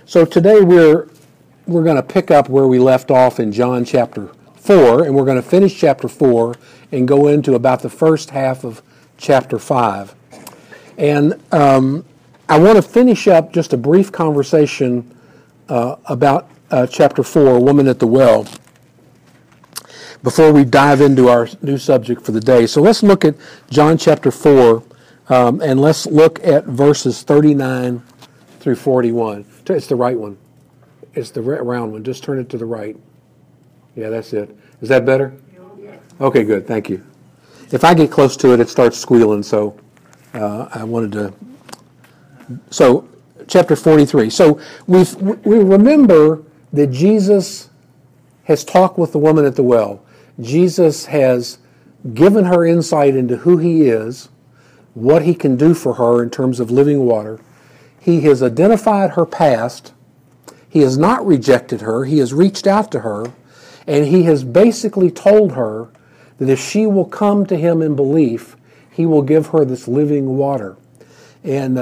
So today we're going to pick up where we left off in John chapter 4, and we're going to finish chapter 4 and go into about the first half of chapter 5. And I want to finish up just a brief conversation about chapter 4, Woman at the Well, before we dive into our new subject for the day. So let's look at John chapter 4, and let's look at verses 39 through 41. It's the right one. It's the round one. Just turn it to the right. Yeah, that's it. Is that better? Okay, good. Thank you. If I get close to it, it starts squealing, so I wanted to... So, chapter 43. So, we remember that Jesus has talked with the woman at the well. Jesus has given her insight into who he is, what he can do for her in terms of living water. He has identified her past. He has not rejected her. He has reached out to her, and he has basically told her that if she will come to him in belief, he will give her this living water. And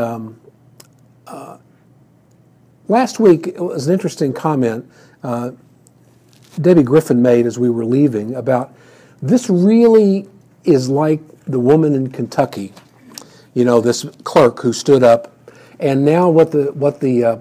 last week, it was an interesting comment Debbie Griffin made as we were leaving about this really is like the woman in Kentucky, you know, this clerk who stood up, and now all the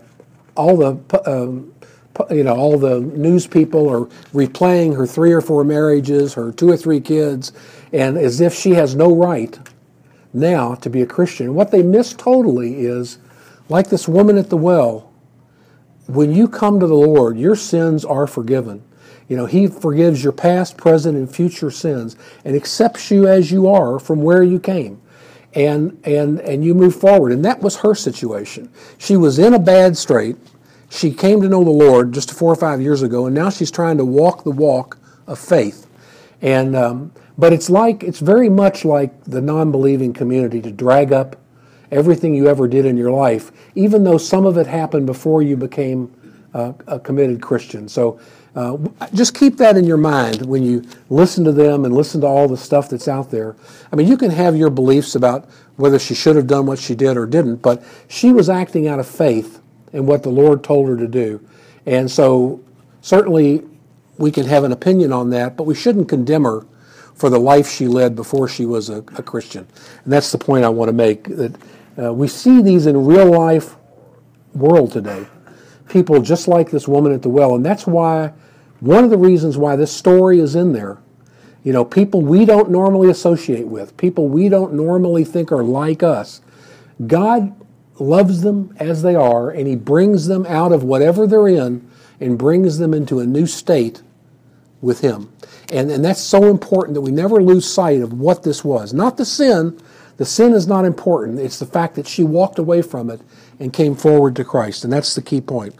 news people are replaying her 3 or 4 marriages, her 2 or 3 kids, and as if she has no right now to be a Christian. What they miss totally is, like this woman at the well, when you come to the Lord, your sins are forgiven. You know, he forgives your past, present, and future sins and accepts you as you are from where you came. And you move forward. And that was her situation. She was in a bad strait. She came to know the Lord just 4 or 5 years ago, and now she's trying to walk the walk of faith. And but it's very much like the non-believing community to drag up everything you ever did in your life, even though some of it happened before you became a committed Christian. So just keep that in your mind when you listen to them and listen to all the stuff that's out there. I mean, you can have your beliefs about whether she should have done what she did or didn't, but she was acting out of faith in what the Lord told her to do. And so certainly we can have an opinion on that, but we shouldn't condemn her for the life she led before she was a Christian. And that's the point I want to make, that we see these in real life world today. People just like this woman at the well, and that's why, one of the reasons why this story is in there. You know, people we don't normally associate with, people we don't normally think are like us. God loves them as they are, and he brings them out of whatever they're in and brings them into a new state with him. And that's so important that we never lose sight of what this was. Not the sin. The sin is not important. It's the fact that she walked away from it and came forward to Christ. And that's the key point.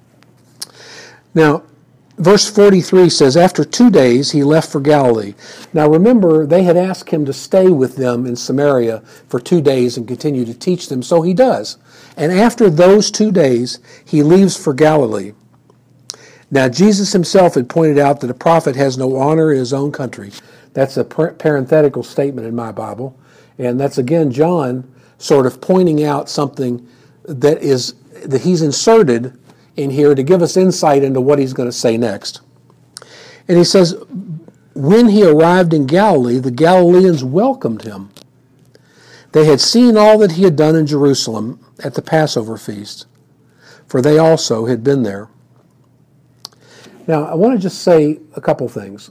Now, verse 43 says, after 2 days he left for Galilee. Now remember, they had asked him to stay with them in Samaria for 2 days and continue to teach them. So he does. And after those 2 days, he leaves for Galilee. Now, Jesus himself had pointed out that a prophet has no honor in his own country. That's a parenthetical statement in my Bible. And that's, again, John sort of pointing out something that he's inserted in here to give us insight into what he's going to say next. And he says, when he arrived in Galilee, the Galileans welcomed him. They had seen all that he had done in Jerusalem at the Passover feast, for they also had been there. Now, I want to just say a couple things.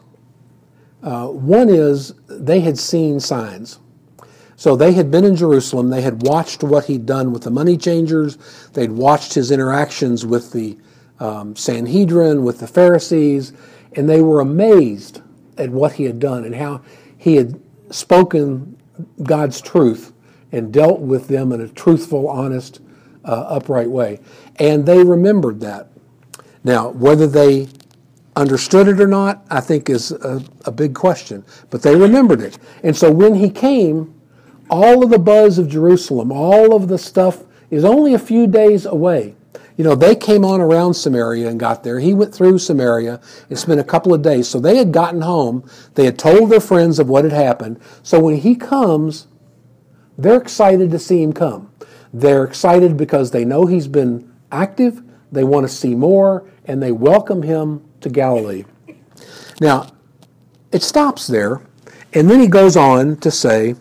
One is they had seen signs. So they had been in Jerusalem. They had watched what he'd done with the money changers. They'd watched his interactions with the Sanhedrin, with the Pharisees, and they were amazed at what he had done and how he had spoken God's truth and dealt with them in a truthful, honest, upright way. And they remembered that. Now, whether they understood it or not, I think is a big question. But they remembered it. And so when he came, all of the buzz of Jerusalem, all of the stuff is only a few days away. You know, they came on around Samaria and got there. He went through Samaria and spent a couple of days. So they had gotten home. They had told their friends of what had happened. So when he comes, they're excited to see him come. They're excited because they know he's been active. they want to see more, and they welcome him to Galilee. Now, it stops there, and then he goes on to say,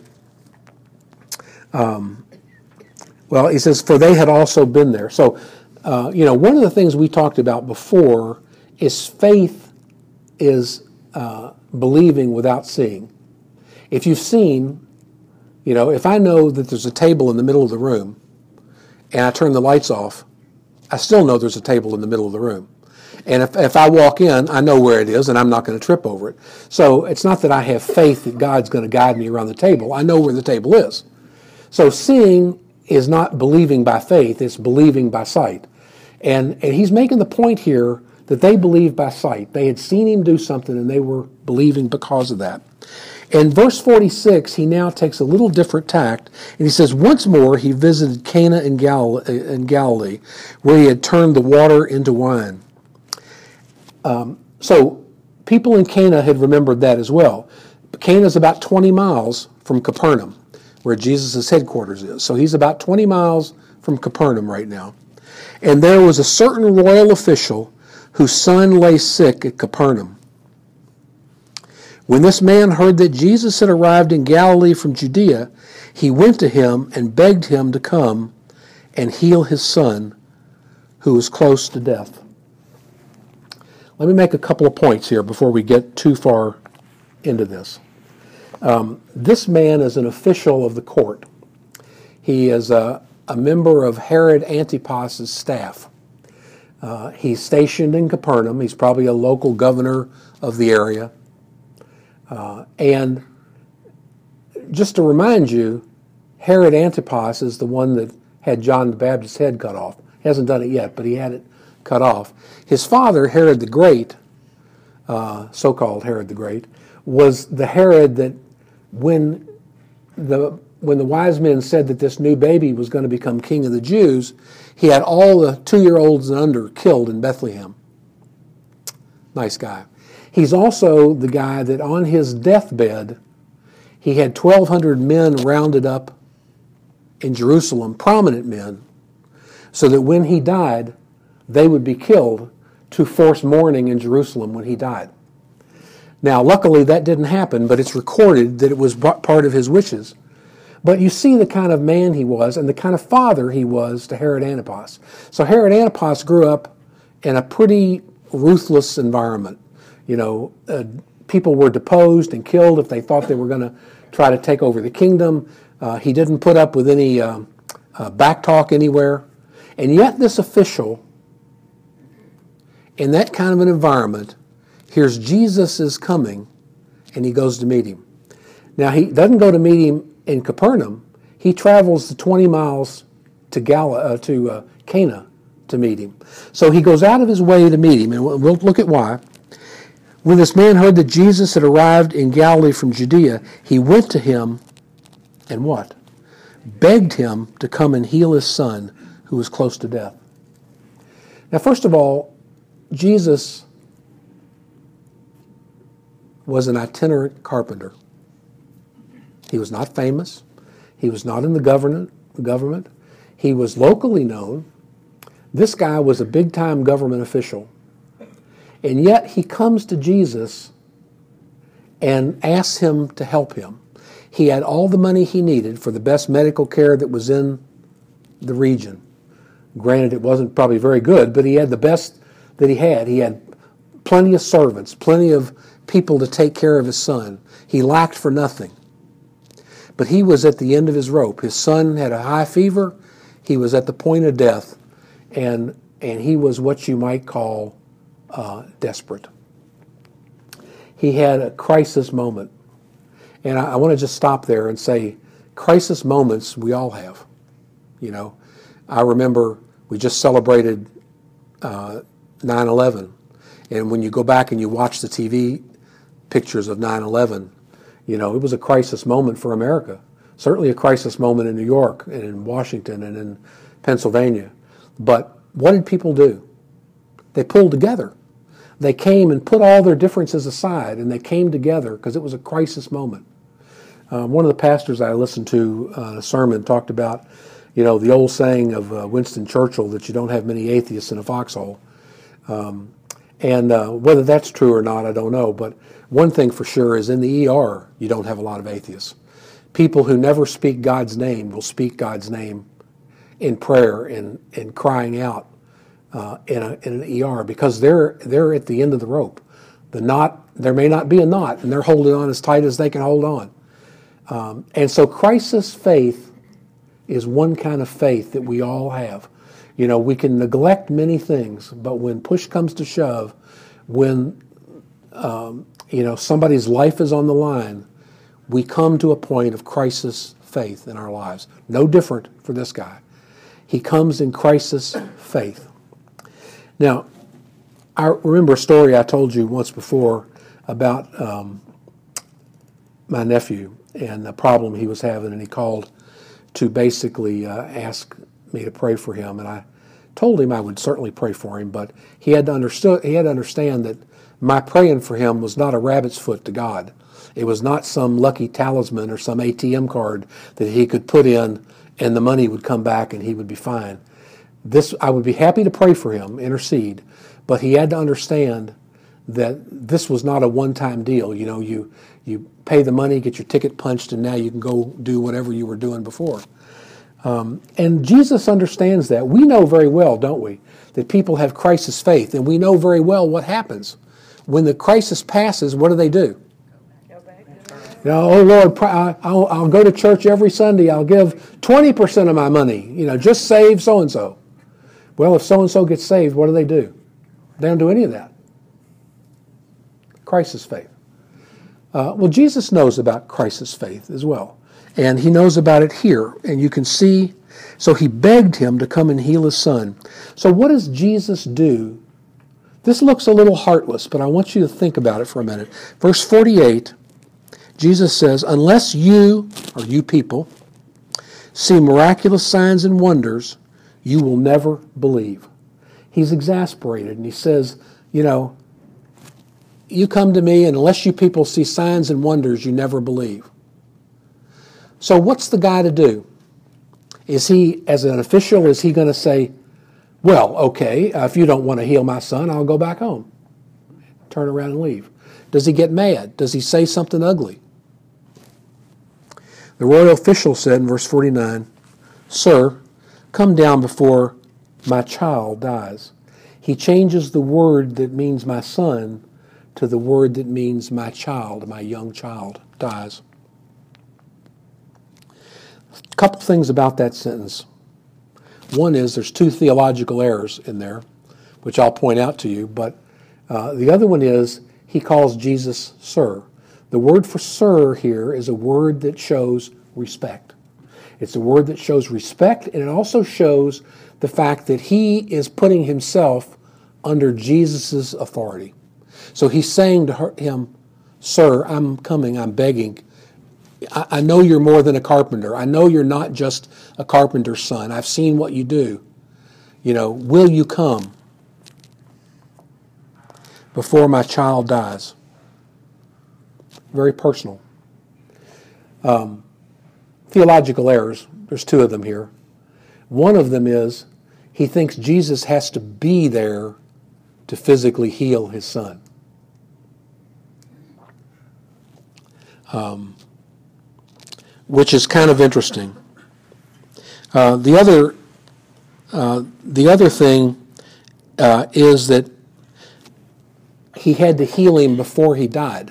he says, for they had also been there. So, one of the things we talked about before is faith is believing without seeing. If you've seen, if I know that there's a table in the middle of the room and I turn the lights off, I still know there's a table in the middle of the room. And if I walk in, I know where it is and I'm not going to trip over it. So it's not that I have faith that God's going to guide me around the table. I know where the table is. So seeing is not believing by faith, it's believing by sight. And he's making the point here that they believed by sight. They had seen him do something and they were believing because of that. In verse 46, he now takes a little different tact, and he says, once more he visited Cana in Galilee, where he had turned the water into wine. So people in Cana had remembered that as well. Cana is about 20 miles from Capernaum, where Jesus' headquarters is. So he's about 20 miles from Capernaum right now. And there was a certain royal official whose son lay sick at Capernaum. When this man heard that Jesus had arrived in Galilee from Judea, he went to him and begged him to come and heal his son, who was close to death. Let me make a couple of points here before we get too far into this. This man is an official of the court. He is a member of Herod Antipas' staff. He's stationed in Capernaum. He's probably a local governor of the area. And just to remind you, Herod Antipas is the one that had John the Baptist's head cut off. He hasn't done it yet, but he had it cut off. His father, Herod the Great, so-called Herod the Great, was the Herod that when the wise men said that this new baby was going to become king of the Jews, he had all the 2-year-olds and under killed in Bethlehem. Nice guy. He's also the guy that on his deathbed, he had 1,200 men rounded up in Jerusalem, prominent men, so that when he died, they would be killed to force mourning in Jerusalem when he died. Now, luckily, that didn't happen, but it's recorded that it was part of his wishes. But you see the kind of man he was and the kind of father he was to Herod Antipas. So Herod Antipas grew up in a pretty ruthless environment. People were deposed and killed if they thought they were going to try to take over the kingdom. He didn't put up with any backtalk anywhere. And yet this official, in that kind of an environment, hears Jesus is coming, and he goes to meet him. Now, he doesn't go to meet him in Capernaum. He travels the 20 miles to Cana to meet him. So he goes out of his way to meet him, and we'll look at why. When this man heard that Jesus had arrived in Galilee from Judea, he went to him and what? Begged him to come and heal his son, who was close to death. Now, first of all, Jesus was an itinerant carpenter. He was not famous. He was not in the government. He was locally known. This guy was a big-time government official. And yet he comes to Jesus and asks him to help him. He had all the money he needed for the best medical care that was in the region. Granted, it wasn't probably very good, but he had the best that he had. He had plenty of servants, plenty of people to take care of his son. He lacked for nothing. But he was at the end of his rope. His son had a high fever. He was at the point of death. And he was what you might call desperate. He had a crisis moment. And I want to just stop there and say, crisis moments we all have. I remember we just celebrated 9/11. And when you go back and you watch the TV pictures of 9/11, it was a crisis moment for America. Certainly a crisis moment in New York and in Washington and in Pennsylvania. But what did people do? They pulled together. They came and put all their differences aside, and they came together because it was a crisis moment. One of the pastors I listened to, a sermon, talked about, You know, the old saying of Winston Churchill that you don't have many atheists in a foxhole. And whether that's true or not, I don't know. But one thing for sure is in the ER, you don't have a lot of atheists. People who never speak God's name will speak God's name in prayer and crying out in an ER because they're at the end of the rope. The knot, there may not be a knot, and they're holding on as tight as they can hold on. And so crisis faith is one kind of faith that we all have. You know, we can neglect many things, but when push comes to shove, when somebody's life is on the line, we come to a point of crisis faith in our lives. No different for this guy. He comes in crisis faith. Now, I remember a story I told you once before about my nephew and the problem he was having, and he called to basically ask me to pray for him, and I told him I would certainly pray for him, but he had to understand that my praying for him was not a rabbit's foot to God. It was not some lucky talisman or some ATM card that he could put in and the money would come back and he would be fine. I would be happy to pray for him, intercede, but he had to understand that this was not a one-time deal. You know, you pay the money, get your ticket punched, and now you can go do whatever you were doing before. And Jesus understands that. We know very well, don't we, that people have crisis faith, and we know very well what happens. When the crisis passes, what do? You know, oh Lord, I'll go to church every Sunday. I'll give 20% of my money. You know, just save so-and-so. Well, if so-and-so gets saved, what do? They don't do any of that. Crisis faith. Well, Jesus knows about crisis faith as well. And he knows about it here. And you can see, so he begged him to come and heal his son. So what does Jesus do? This looks a little heartless, but I want you to think about it for a minute. Verse 48, Jesus says, unless you, or you people, see miraculous signs and wonders, you will never believe. He's exasperated, and he says, you know, you come to me, and unless you people see signs and wonders, you never believe. So what's the guy to do? Is he, as an official, is he going to say, well, okay, if you don't want to heal my son, I'll go back home. Turn around and leave. Does he get mad? Does he say something ugly? The royal official said in verse 49, Sir, come down before my child dies. He changes the word that means my son to the word that means my child, my young child, dies. A couple things about that sentence. One is there's two theological errors in there, which I'll point out to you, but the other one is he calls Jesus Sir. The word for sir here is a word that shows respect. It's a word that shows respect, and it also shows the fact that he is putting himself under Jesus' authority. So he's saying to him, Sir, I'm coming, I'm begging. I know you're more than a carpenter. I know you're not just a carpenter's son. I've seen what you do. You know, will you come before my child dies? Very personal. Theological errors, there's two of them here. One of them is he thinks Jesus has to be there to physically heal his son. Which is kind of interesting. The other thing is that he had to heal him before he died.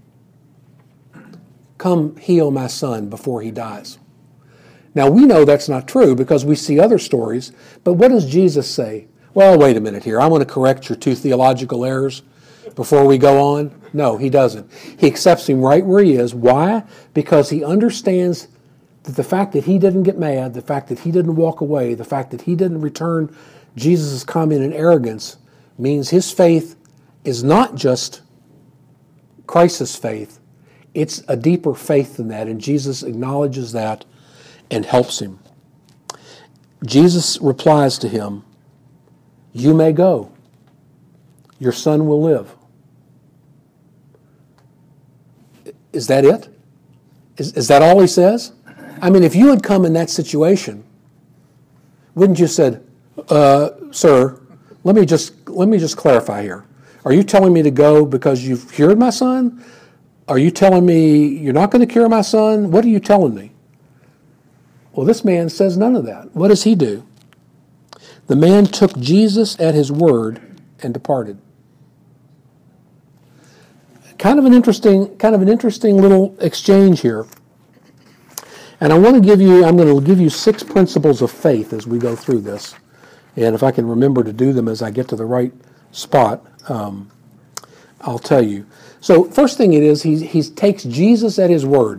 Come heal my son before he dies. Now we know that's not true because we see other stories, but what does Jesus say? Well, wait a minute here. I want to correct your two theological errors before we go on. No, he doesn't. He accepts him right where he is. Why? Because he understands that the fact that he didn't get mad, the fact that he didn't walk away, the fact that he didn't return Jesus' comment in arrogance means his faith is not just crisis faith. It's a deeper faith than that, and Jesus acknowledges that and helps him. Jesus replies to him, you may go. Your son will live. Is that it? Is that all he says? I mean, if you had come in that situation, wouldn't you said, sir, let me just clarify here. Are you telling me to go because you've cured my son? Are you telling me you're not going to cure my son? What are you telling me? Well, this man says none of that. What does he do? The man took Jesus at his word and departed. Kind of an interesting little exchange here. And I'm going to give you 6 principles of faith as we go through this. And if I can remember to do them as I get to the right spot, I'll tell you. So first thing it is, he takes Jesus at his word.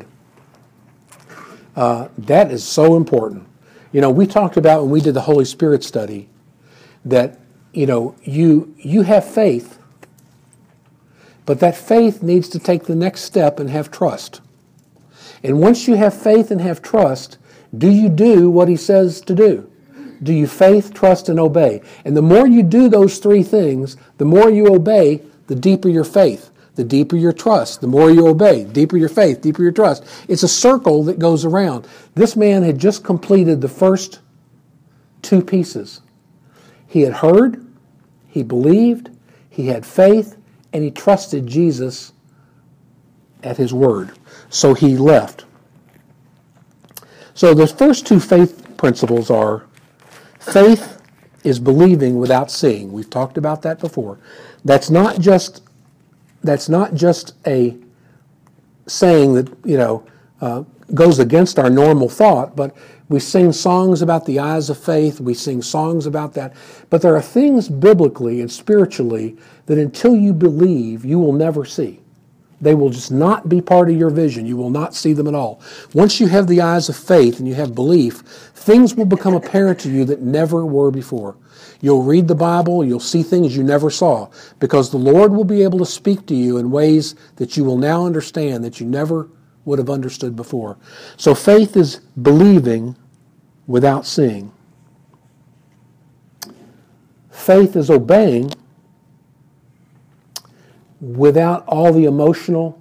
That is so important. You know, we talked about when we did the Holy Spirit study that, you know, you have faith, but that faith needs to take the next step and have trust. And once you have faith and have trust, do you do what he says to do? Do you faith, trust, and obey? And the more you do those 3 things, the more you obey, the deeper your faith, the deeper your trust, the more you obey, deeper your faith, deeper your trust. It's a circle that goes around. This man had just completed the first 2 pieces. He had heard, he believed, he had faith, and he trusted Jesus at his word. So he left. So the first 2 faith principles are faith is believing without seeing. We've talked about that before. That's not just a saying that, you know, goes against our normal thought, but we sing songs about the eyes of faith. We sing songs about that. But there are things biblically and spiritually that until you believe, you will never see. They will just not be part of your vision. You will not see them at all. Once you have the eyes of faith and you have belief, things will become apparent to you that never were before. You'll read the Bible, you'll see things you never saw, because the Lord will be able to speak to you in ways that you will now understand that you never would have understood before. So faith is believing without seeing. Faith is obeying without all the emotional,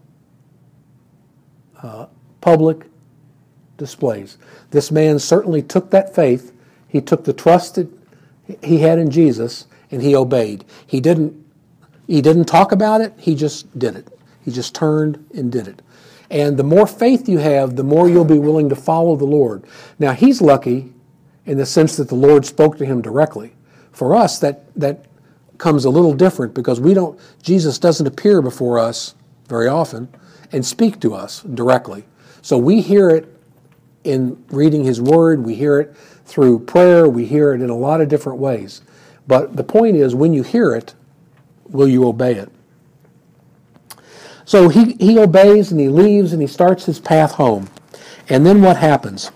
public displays. This man certainly took that faith. He took the trust that he had in Jesus, and he obeyed. He didn't talk about it. He just did it. He just turned and did it. And the more faith you have, the more you'll be willing to follow the Lord. Now, he's lucky in the sense that the Lord spoke to him directly. For us, that comes a little different because Jesus doesn't appear before us very often and speak to us directly. So we hear it in reading his word, we hear it through prayer, we hear it in a lot of different ways. But the point is, when you hear it, will you obey it? So he obeys and he leaves and he starts his path home. And then what happens?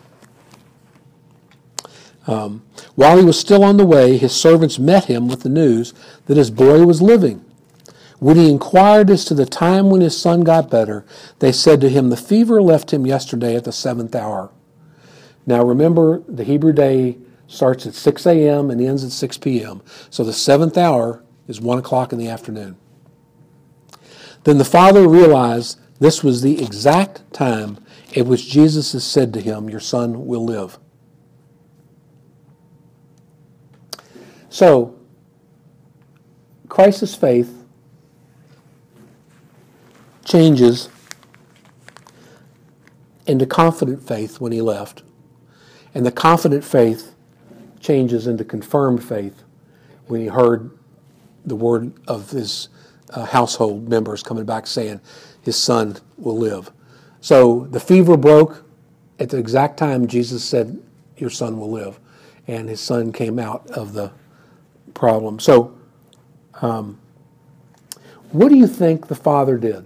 While he was still on the way, his servants met him with the news that his boy was living. When he inquired as to the time when his son got better, they said to him, "The fever left him yesterday at the 7th hour." Now remember, the Hebrew day starts at 6 a.m. and ends at 6 p.m. So the 7th hour is 1 o'clock in the afternoon. Then the father realized this was the exact time at which Jesus has said to him, "Your son will live." So, crisis faith changes into confident faith when he left. And the confident faith changes into confirmed faith when he heard the word of his household members coming back saying his son will live. So the fever broke at the exact time Jesus said, "Your son will live." And his son came out of the problem. So, what do you think the father did?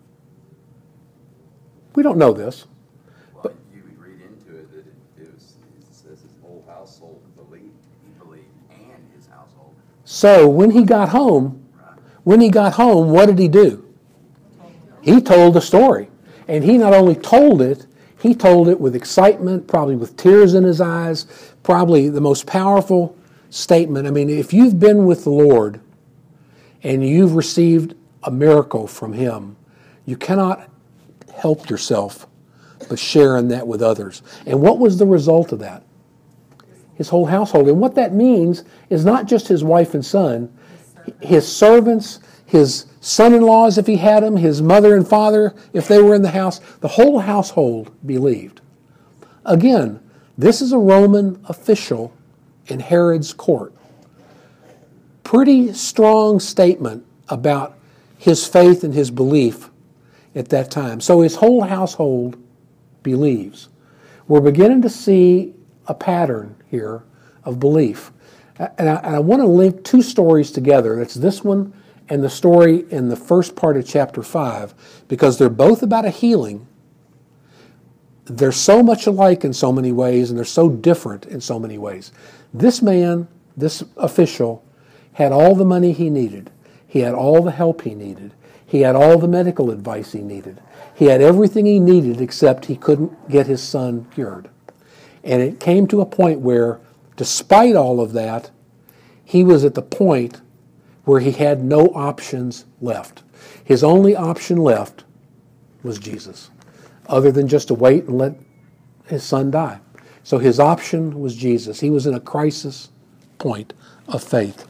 We don't know this. Well, you would read into it that it says his whole household believed. He believed, and his household. So when he got home, what did he do? He told the story. And he not only told it, he told it with excitement, probably with tears in his eyes, probably the most powerful statement. I mean, if you've been with the Lord and you've received a miracle from him, you cannot help yourself but sharing that with others. And what was the result of that? His whole household. And what that means is not just his wife and son, his servants, his son-in-laws if he had them, his mother and father if they were in the house. The whole household believed. Again, this is a Roman official in Herod's court. Pretty strong statement about his faith and his belief at that time. So his whole household believes. We're beginning to see a pattern here of belief. And I want to link two stories together. It's this one and the story in the first part of chapter 5, because they're both about a healing. They're so much alike in so many ways, and they're so different in so many ways. This man, this official, had all the money he needed. He had all the help he needed. He had all the medical advice he needed. He had everything he needed except he couldn't get his son cured. And it came to a point where, despite all of that, he was at the point where he had no options left. His only option left was Jesus, other than just to wait and let his son die. So his option was Jesus. He was in a crisis point of faith.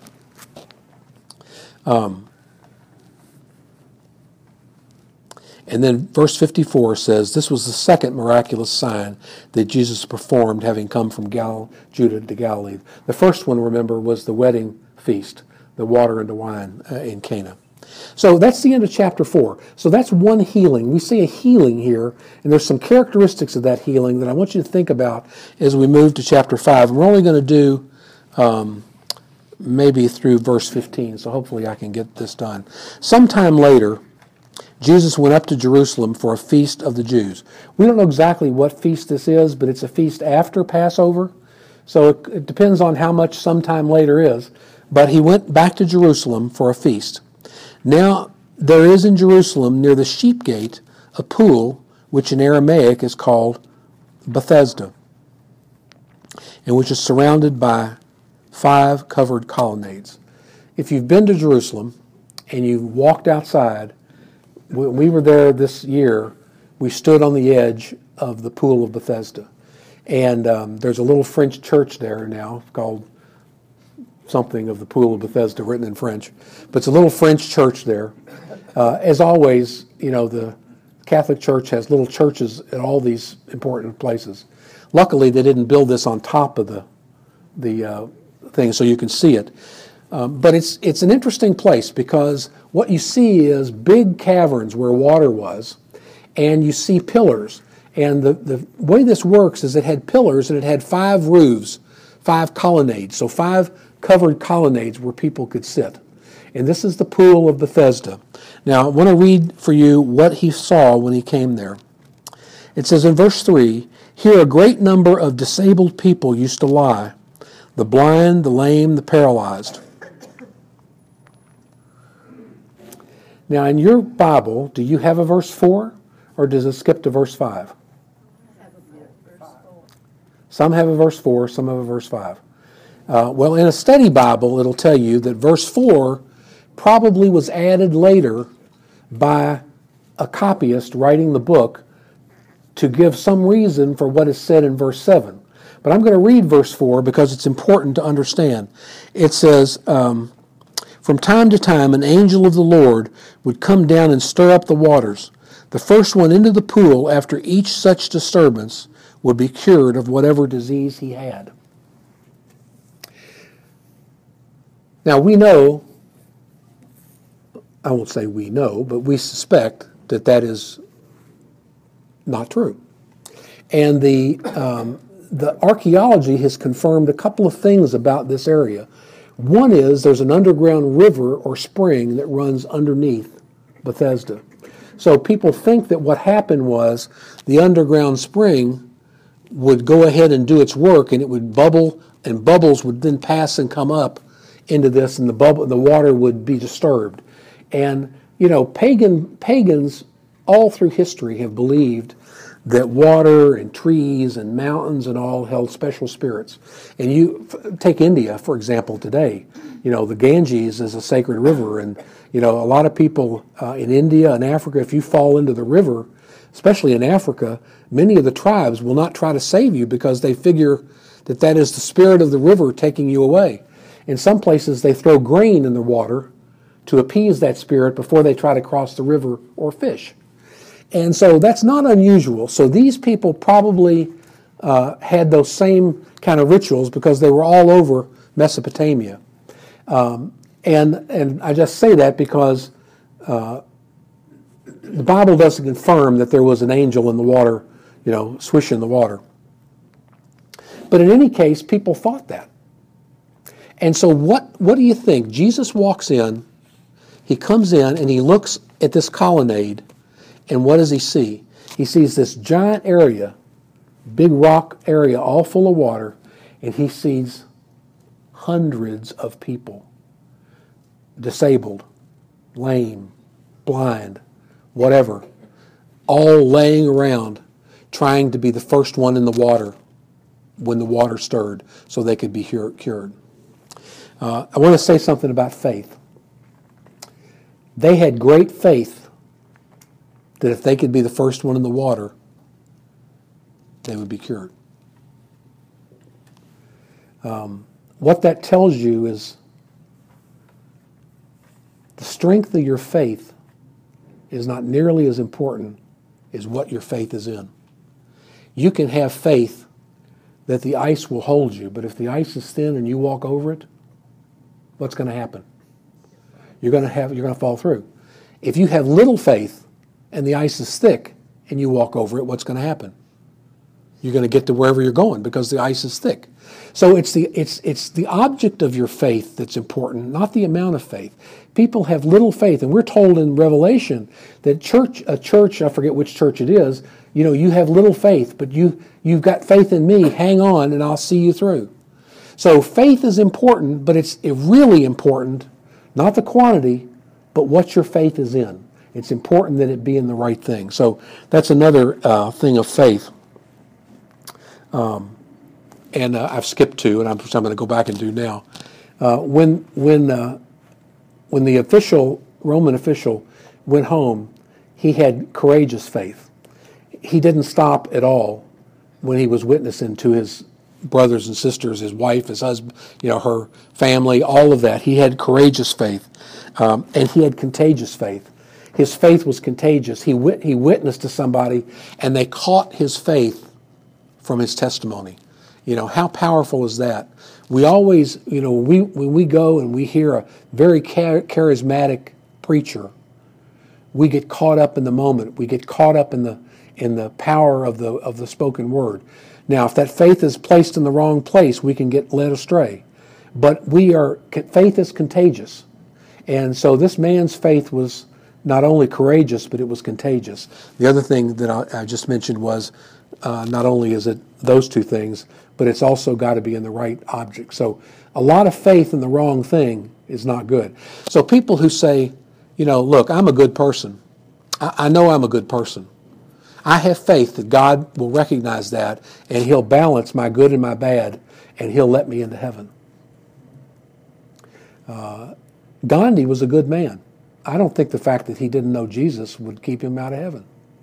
And then verse 54 says, this was the second miraculous sign that Jesus performed, having come from Judah to Galilee. The first one, remember, was the wedding feast, the water into wine in Cana. So that's the end of chapter 4. So that's one healing. We see a healing here, and there's some characteristics of that healing that I want you to think about as we move to chapter 5. And we're only going to do maybe through verse 15, so hopefully I can get this done. Sometime later, Jesus went up to Jerusalem for a feast of the Jews. We don't know exactly what feast this is, but it's a feast after Passover. So it depends on how much sometime later is. But he went back to Jerusalem for a feast. Now there is in Jerusalem near the sheep gate a pool, which in Aramaic is called Bethesda, and which is surrounded by 5 covered colonnades. If you've been to Jerusalem and you've walked outside, when we were there this year, we stood on the edge of the pool of Bethesda. And there's a little French church there now called something of the pool of Bethesda, written in French. But it's a little French church there. As always, you know, the Catholic Church has little churches at all these important places. Luckily, they didn't build this on top of the thing so you can see it. But it's an interesting place because what you see is big caverns where water was, and you see pillars. And the way this works is it had pillars and it had 5 roofs, 5 colonnades, so 5 covered colonnades where people could sit. And this is the pool of Bethesda. Now, I want to read for you what he saw when he came there. It says in verse 3, "Here a great number of disabled people used to lie, the blind, the lame, the paralyzed." Now, in your Bible, do you have a verse 4, or does it skip to verse 5? Some have a verse 4, some have a verse 5. Well, in a study Bible, it'll tell you that verse 4 probably was added later by a copyist writing the book to give some reason for what is said in verse 7. But I'm going to read verse 4 because it's important to understand. It says, "From time to time an angel of the Lord would come down and stir up the waters. The first one into the pool after each such disturbance would be cured of whatever disease he had." Now we know, I won't say we know, but we suspect that that is not true. And the archaeology has confirmed a couple of things about this area. One is there's an underground river or spring that runs underneath Bethesda. So people think that what happened was the underground spring would go ahead and do its work, and it would bubble, and bubbles would then pass and come up into this, and the water would be disturbed. And you know, pagans all through history have believed that water and trees and mountains and all held special spirits. And you take India, for example, today. You know, the Ganges is a sacred river, and you know, a lot of people in India and Africa, if you fall into the river, especially in Africa, many of the tribes will not try to save you because they figure that is the spirit of the river taking you away. In some places, they throw grain in the water to appease that spirit before they try to cross the river or fish. And so that's not unusual. So these people probably had those same kind of rituals because they were all over Mesopotamia. And I just say that because the Bible doesn't confirm that there was an angel in the water, swishing the water. But in any case, people thought that. And so what do you think? Jesus walks in, he comes in, and he looks at this colonnade, and what does he see? He sees this giant area, big rock area, all full of water, and he sees hundreds of people, disabled, lame, blind, whatever, all laying around trying to be the first one in the water when the water stirred so they could be cured. I want to say something about faith. They had great faith that if they could be the first one in the water, they would be cured. What that tells you is the strength of your faith is not nearly as important as what your faith is in. You can have faith that the ice will hold you, but if the ice is thin and you walk over it, what's going to happen? You're going to fall through. If you have little faith and the ice is thick and you walk over it, what's going to happen? You're going to get to wherever you're going because the ice is thick. So it's the object of your faith that's important, not the amount of faith. People have little faith, and we're told in Revelation that a church, I forget which church it is, you have little faith, but you've got faith in me, hang on, and I'll see you through. So faith is important, but it's really important, not the quantity, but what your faith is in. It's important that it be in the right thing. So that's another thing of faith. And I've skipped two, and I'm going to go back and do now. When the Roman official went home, he had courageous faith. He didn't stop at all when he was witnessing to his brothers and sisters, his wife, his husband, her family, all of that. He had courageous faith, and he had contagious faith. His faith was contagious. He witnessed to somebody, and they caught his faith from his testimony. How powerful is that? We always, when we go and we hear a very charismatic preacher, we get caught up in the moment. We get caught up in the power of the spoken word. Now, if that faith is placed in the wrong place, we can get led astray. But faith is contagious. And so this man's faith was not only courageous, but it was contagious. The other thing that I just mentioned was not only is it those two things, but it's also got to be in the right object. So a lot of faith in the wrong thing is not good. So people who say, look, I'm a good person. I know I'm a good person. I have faith that God will recognize that, and He'll balance my good and my bad, and He'll let me into heaven. Gandhi was a good man. I don't think the fact that he didn't know Jesus would keep him out of heaven.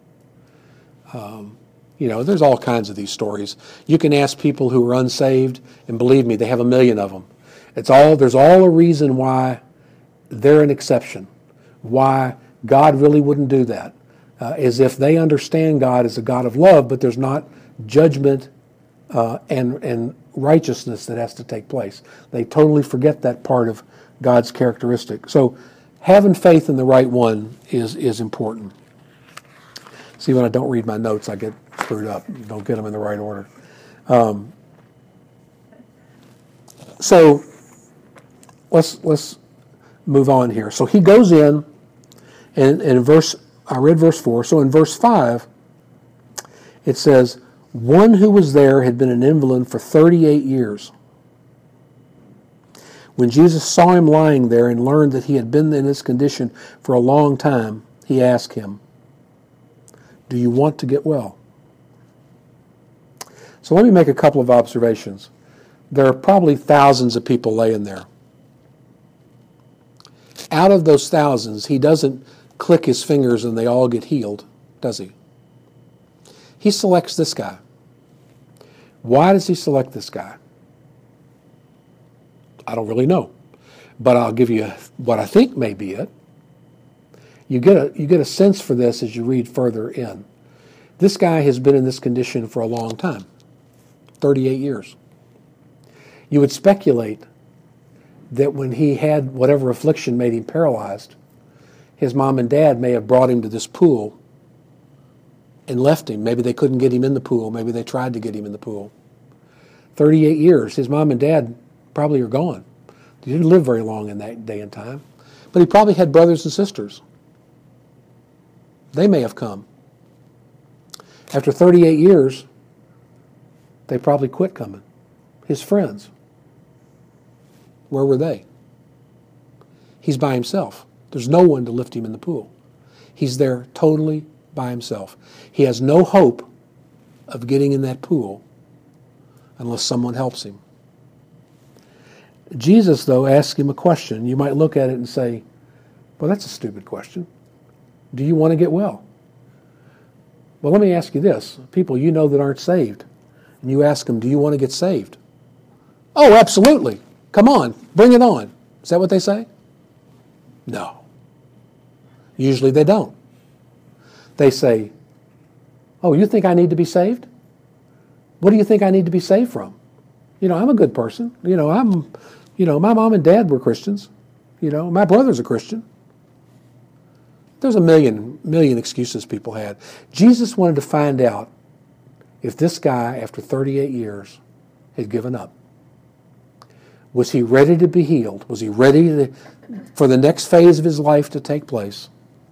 There's all kinds of these stories. You can ask people who are unsaved, and believe me, they have a million of them. There's all a reason why they're an exception, why God really wouldn't do that. As if they understand God as a God of love, but there's not judgment and righteousness that has to take place. They totally forget that part of God's characteristic. So having faith in the right one is important. See, when I don't read my notes, I get screwed up. Don't get them in the right order. So let's move on here. So he goes in, and I read verse 4. So in verse 5, it says, one who was there had been an invalid for 38 years. When Jesus saw him lying there and learned that he had been in this condition for a long time, he asked him, do you want to get well? So let me make a couple of observations. There are probably thousands of people laying there. Out of those thousands, he doesn't click his fingers and they all get healed, does he? He selects this guy. Why does he select this guy? I don't really know. But I'll give you what I think may be it. You get a sense for this as you read further in. This guy has been in this condition for a long time, 38 years. You would speculate that when he had whatever affliction made him paralyzed, his mom and dad may have brought him to this pool and left him. Maybe they couldn't get him in the pool. Maybe they tried to get him in the pool. 38 years, his mom and dad probably are gone. He didn't live very long in that day and time. But he probably had brothers and sisters. They may have come. After 38 years, they probably quit coming. His friends, where were they? He's by himself. There's no one to lift him in the pool. He's there totally by himself. He has no hope of getting in that pool unless someone helps him. Jesus, though, asks him a question. You might look at it and say, well, that's a stupid question. Do you want to get well? Well, let me ask you this. People you know that aren't saved, and you ask them, do you want to get saved? Oh, absolutely. Come on, bring it on. Is that what they say? No. Usually they don't. They say, oh, you think I need to be saved? What do you think I need to be saved from? I'm a good person. My mom and dad were Christians. My brother's a Christian. There's a million excuses people had. Jesus wanted to find out if this guy, after 38 years, had given up. Was he ready to be healed? Was he ready for the next phase of his life to take place?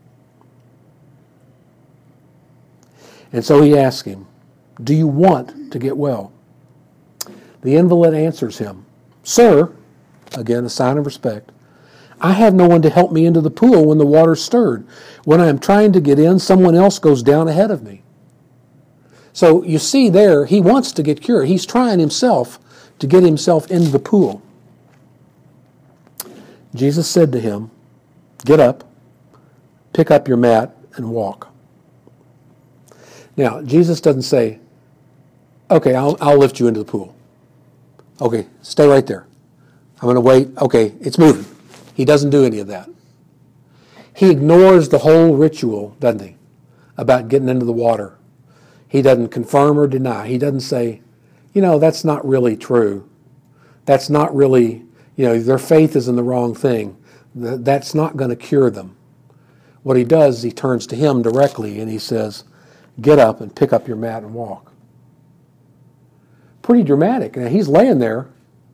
And so he asked him, do you want to get well? The invalid answers him, Sir, again a sign of respect, I have no one to help me into the pool when the water's stirred. When I am trying to get in, someone else goes down ahead of me. So you see there, he wants to get cured. He's trying himself to get himself into the pool. Jesus said to him, get up, pick up your mat, and walk. Now, Jesus doesn't say, okay, I'll lift you into the pool. Okay, stay right there. I'm going to wait. Okay, it's moving. He doesn't do any of that. He ignores the whole ritual, doesn't he, about getting into the water. He doesn't confirm or deny. He doesn't say, that's not really true. That's not really, their faith is in the wrong thing. That's not going to cure them. What he does is he turns to him directly and he says, get up and pick up your mat and walk. Pretty dramatic. Now, he's laying there.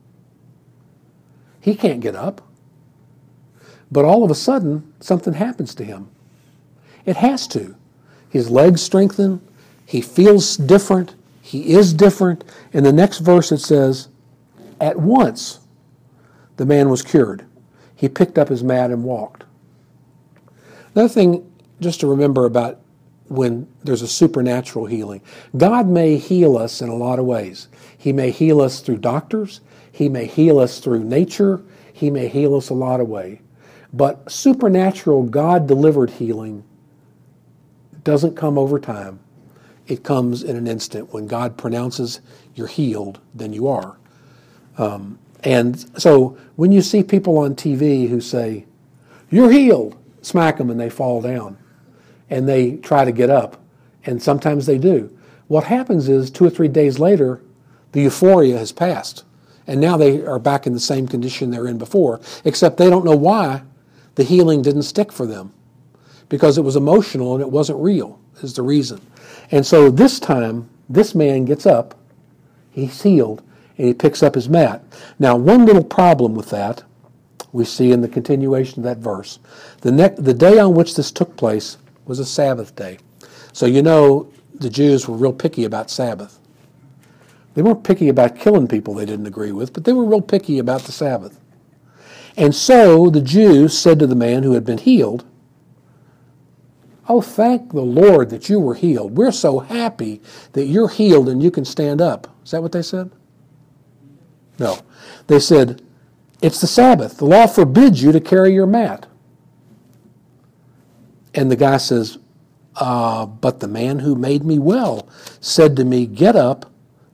He can't get up. But all of a sudden, something happens to him. It has to. His legs strengthen. He feels different. He is different. In the next verse it says, at once the man was cured. He picked up his mat and walked. Another thing just to remember about when there's a supernatural healing. God may heal us in a lot of ways. He may heal us through doctors. He may heal us through nature. He may heal us a lot of ways. But supernatural, God-delivered healing doesn't come over time. It comes in an instant. When God pronounces you're healed, then you are. And so when you see people on TV who say, you're healed, smack them and they fall down. And they try to get up. And sometimes they do. What happens is 2 or 3 days later, the euphoria has passed. And now they are back in the same condition they were in before, except they don't know why the healing didn't stick for them. Because it was emotional and it wasn't real, is the reason. And so this time, this man gets up, he's healed, and he picks up his mat. Now, one little problem with that, we see in the continuation of that verse. The day on which this took place was a Sabbath day. So the Jews were real picky about Sabbath. They weren't picky about killing people they didn't agree with, but they were real picky about the Sabbath. And so the Jews said to the man who had been healed, oh, thank the Lord that you were healed. We're so happy that you're healed and you can stand up. Is that what they said? No. They said, it's the Sabbath. The law forbids you to carry your mat. And the guy says, but the man who made me well said to me, get up,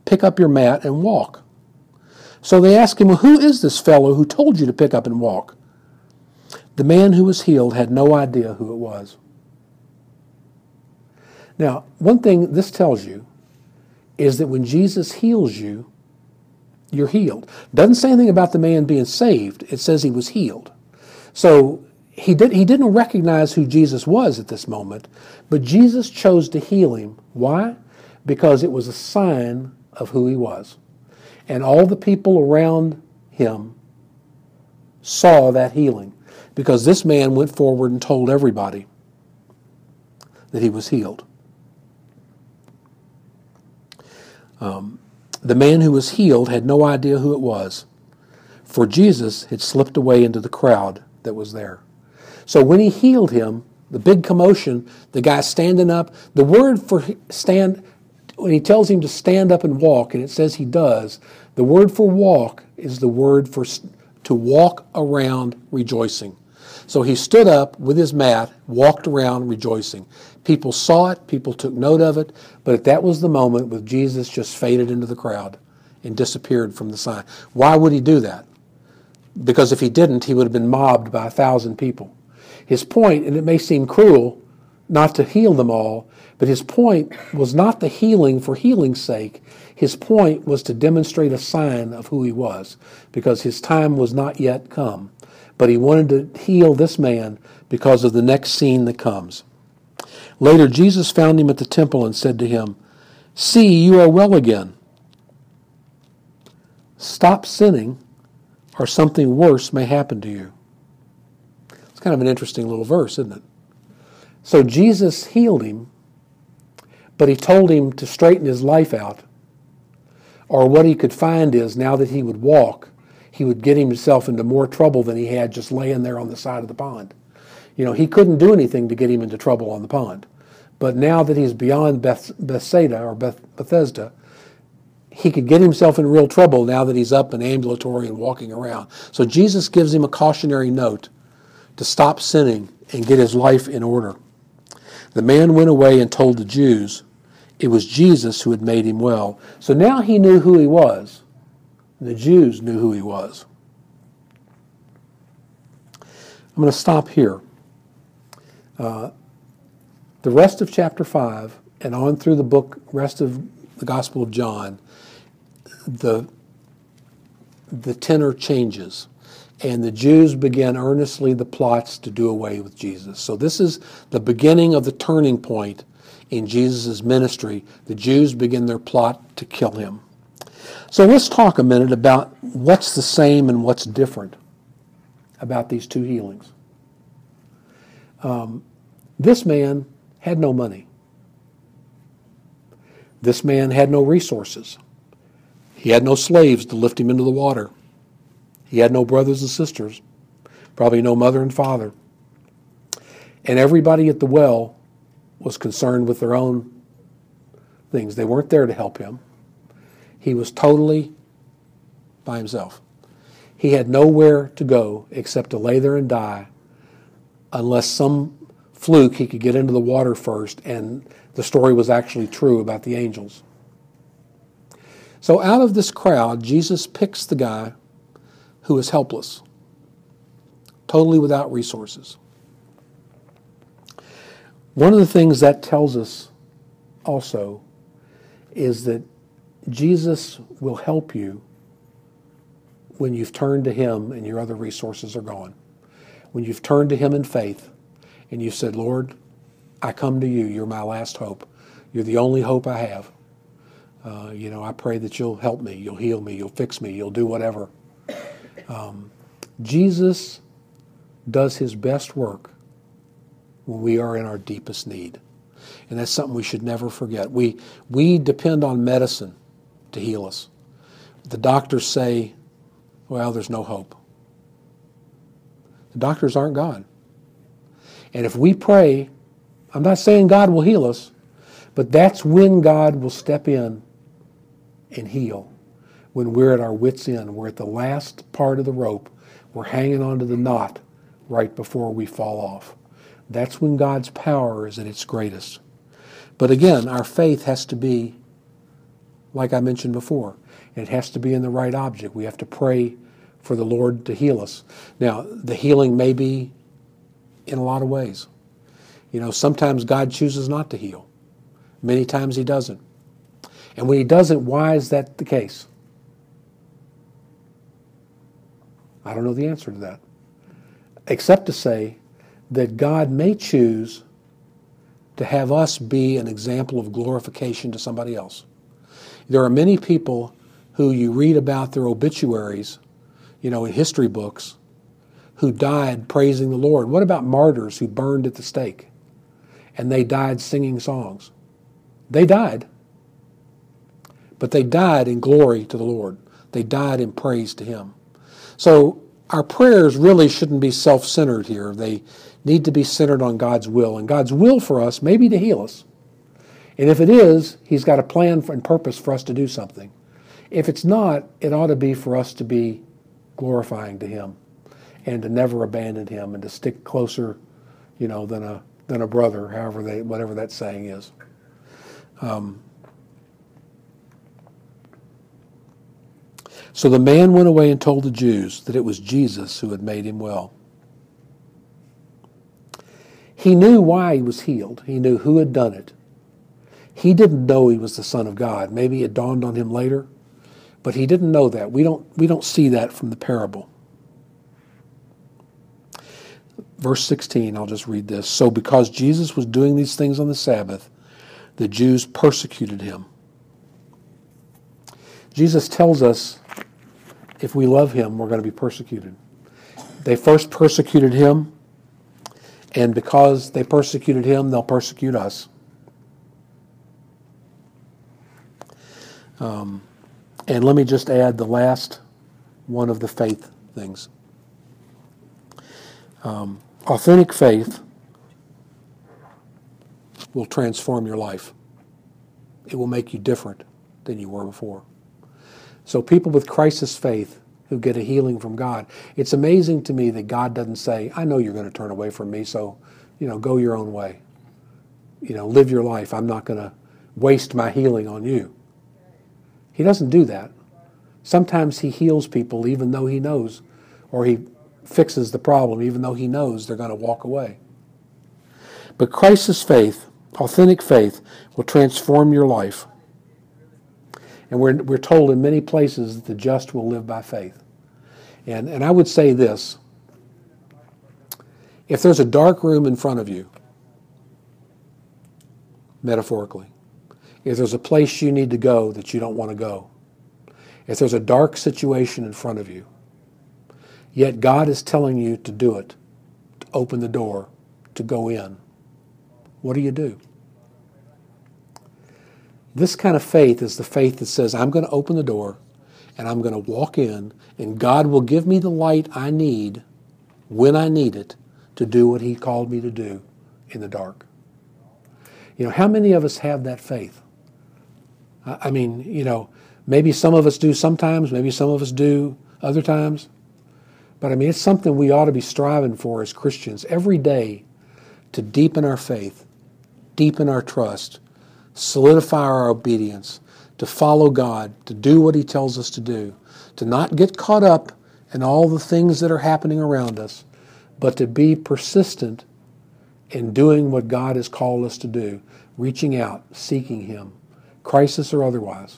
pick up your mat and walk. So they asked him, well, who is this fellow who told you to pick up and walk? The man who was healed had no idea who it was. Now, one thing this tells you is that when Jesus heals you, you're healed. Doesn't say anything about the man being saved. It says he was healed. So he didn't recognize who Jesus was at this moment, but Jesus chose to heal him. Why? Because it was a sign of who he was. And all the people around him saw that healing, because this man went forward and told everybody that he was healed. The man who was healed had no idea who it was, for Jesus had slipped away into the crowd that was there. So when he healed him, the big commotion, the guy standing up, the word for stand, when he tells him to stand up and walk, and it says he does, the word for walk is the word for to walk around rejoicing. So he stood up with his mat, walked around rejoicing. People saw it, people took note of it, but that was the moment when Jesus just faded into the crowd and disappeared from the sign. Why would he do that? Because if he didn't, he would have been mobbed by 1,000 people. His point, and it may seem cruel not to heal them all, but his point was not the healing for healing's sake. His point was to demonstrate a sign of who he was, because his time was not yet come. But he wanted to heal this man because of the next scene that comes. Later, Jesus found him at the temple and said to him, "See, you are well again. Stop sinning, or something worse may happen to you." It's kind of an interesting little verse, isn't it? So Jesus healed him, but he told him to straighten his life out. Or what he could find is, now that he would walk, he would get himself into more trouble than he had just laying there on the side of the pond. You know, he couldn't do anything to get him into trouble on the pond. But now that he's beyond Bethesda, he could get himself in real trouble now that he's up and ambulatory and walking around. So Jesus gives him a cautionary note to stop sinning and get his life in order. The man went away and told the Jews it was Jesus who had made him well. So now he knew who he was. The Jews knew who he was. I'm going to stop here. The rest of chapter 5 and on through the rest of the Gospel of John, the tenor changes, and the Jews begin earnestly the plots to do away with Jesus. So this is the beginning of the turning point in Jesus' ministry. The Jews begin their plot to kill him. So let's talk a minute about what's the same and what's different about these two healings. This man had no money. This man had no resources. He had no slaves to lift him into the water. He had no brothers and sisters, probably no mother and father. And everybody at the well was concerned with their own things. They weren't there to help him. He was totally by himself. He had nowhere to go except to lay there and die, unless some fluke he could get into the water first, and the story was actually true about the angels. So out of this crowd, Jesus picks the guy who is helpless, totally without resources. One of the things that tells us also is that Jesus will help you when you've turned to him and your other resources are gone. When you've turned to him in faith and you've said, "Lord, I come to you. You're my last hope. You're the only hope I have. I pray that you'll help me. You'll heal me. You'll fix me. You'll do whatever." Jesus does his best work when we are in our deepest need. And that's something we should never forget. We depend on medicine to heal us. The doctors say, well, there's no hope. The doctors aren't God. And if we pray, I'm not saying God will heal us, but that's when God will step in and heal. When we're at our wits' end, we're at the last part of the rope, we're hanging onto the knot right before we fall off. That's when God's power is at its greatest. But again, our faith has to be like I mentioned before. It has to be in the right object. We have to pray for the Lord to heal us. Now, the healing may be in a lot of ways. Sometimes God chooses not to heal. Many times He doesn't. And when He doesn't, why is that the case? I don't know the answer to that. Except to say that God may choose to have us be an example of glorification to somebody else. There are many people who you read about their obituaries, in history books, who died praising the Lord. What about martyrs who burned at the stake and they died singing songs? They died, but they died in glory to the Lord. They died in praise to Him. So our prayers really shouldn't be self-centered here. They need to be centered on God's will. And God's will for us may be to heal us. And if it is, He's got a plan and purpose for us to do something. If it's not, it ought to be for us to be glorifying to Him and to never abandon Him and to stick closer, than a brother, whatever that saying is. So the man went away and told the Jews that it was Jesus who had made him well. He knew why he was healed. He knew who had done it. He didn't know he was the Son of God. Maybe it dawned on him later, but he didn't know that. We don't see that from the parable. Verse 16, I'll just read this. So because Jesus was doing these things on the Sabbath, the Jews persecuted Him. Jesus tells us if we love Him, we're going to be persecuted. They first persecuted Him, and because they persecuted Him, they'll persecute us. And let me just add the last one of the faith things. Authentic faith will transform your life. It will make you different than you were before. So people with crisis faith who get a healing from God, it's amazing to me that God doesn't say, I know you're going to turn away from me, so, go your own way. Live your life. I'm not going to waste my healing on you. He doesn't do that. Sometimes He heals people even though He knows, or He fixes the problem even though He knows they're going to walk away. But crisis faith, authentic faith, will transform your life. And we're told in many places that the just will live by faith. And I would say this. If there's a dark room in front of you, metaphorically, if there's a place you need to go that you don't want to go, if there's a dark situation in front of you, yet God is telling you to do it, to open the door, to go in, what do? This kind of faith is the faith that says, I'm going to open the door and I'm going to walk in and God will give me the light I need when I need it to do what He called me to do in the dark. How many of us have that faith? I mean, maybe some of us do sometimes, maybe some of us do other times. But I mean, it's something we ought to be striving for as Christians every day to deepen our faith, deepen our trust, solidify our obedience, to follow God, to do what He tells us to do, to not get caught up in all the things that are happening around us, but to be persistent in doing what God has called us to do, reaching out, seeking Him, crisis or otherwise.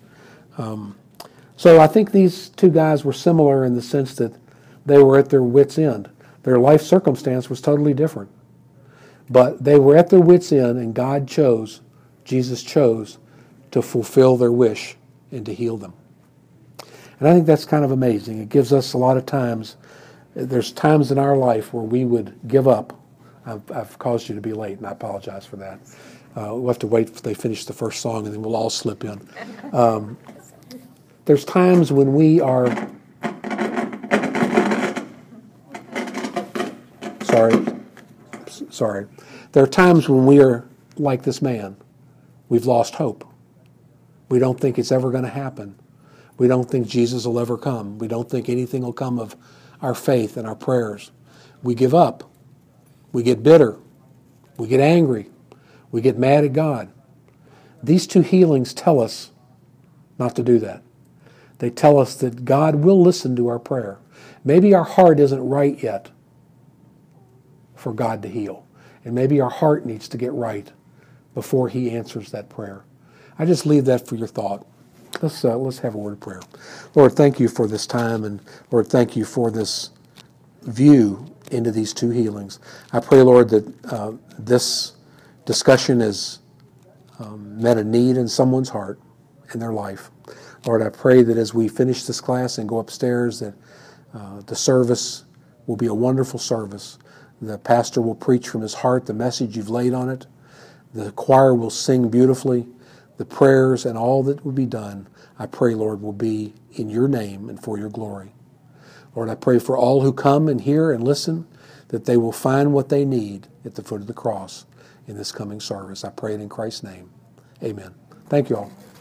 So I think these two guys were similar in the sense that they were at their wits' end. Their life circumstance was totally different. But they were at their wits' end, and Jesus chose to fulfill their wish and to heal them. And I think that's kind of amazing. It gives us a lot of times, there's times in our life where we would give up. I've caused you to be late, and I apologize for that. We'll have to wait till they finish the first song, and then we'll all slip in. There's times when we are... Sorry. There are times when we are like this man. We've lost hope. We don't think it's ever going to happen. We don't think Jesus will ever come. We don't think anything will come of our faith and our prayers. We give up. We get bitter. We get angry. We get mad at God. These two healings tell us not to do that. They tell us that God will listen to our prayer. Maybe our heart isn't right yet for God to heal. And maybe our heart needs to get right before He answers that prayer. I just leave that for your thought. Let's have a word of prayer. Lord, thank you for this time, and Lord, thank you for this view into these two healings. I pray, Lord, that this discussion has met a need in someone's heart, in their life. Lord, I pray that as we finish this class and go upstairs, that the service will be a wonderful service. The pastor will preach from his heart the message you've laid on it. The choir will sing beautifully. The prayers and all that will be done, I pray, Lord, will be in your name and for your glory. Lord, I pray for all who come and hear and listen, that they will find what they need at the foot of the cross in this coming service. I pray it in Christ's name. Amen. Thank you all.